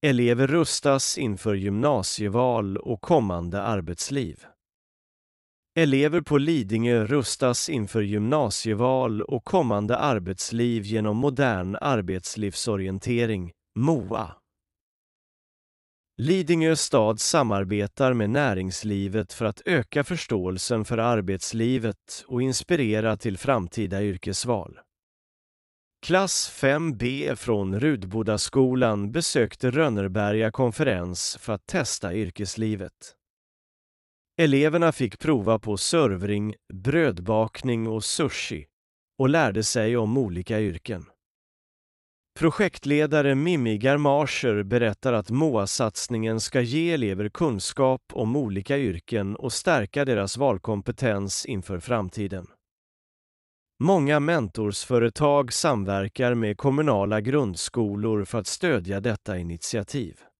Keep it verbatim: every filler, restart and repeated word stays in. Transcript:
Elever rustas inför gymnasieval och kommande arbetsliv. Elever på Lidingö rustas inför gymnasieval och kommande arbetsliv genom modern arbetslivsorientering, M O A. Lidingö stad samarbetar med näringslivet för att öka förståelsen för arbetslivet och inspirera till framtida yrkesval. Klass fem B från Rudbodaskolan besökte Rönnerberga konferens för att testa yrkeslivet. Eleverna fick prova på servering, brödbakning och sushi och lärde sig om olika yrken. Projektledare Mimmi Garmacher berättar att M O A-satsningen ska ge elever kunskap om olika yrken och stärka deras valkompetens inför framtiden. Många mentorsföretag samverkar med kommunala grundskolor för att stödja detta initiativ.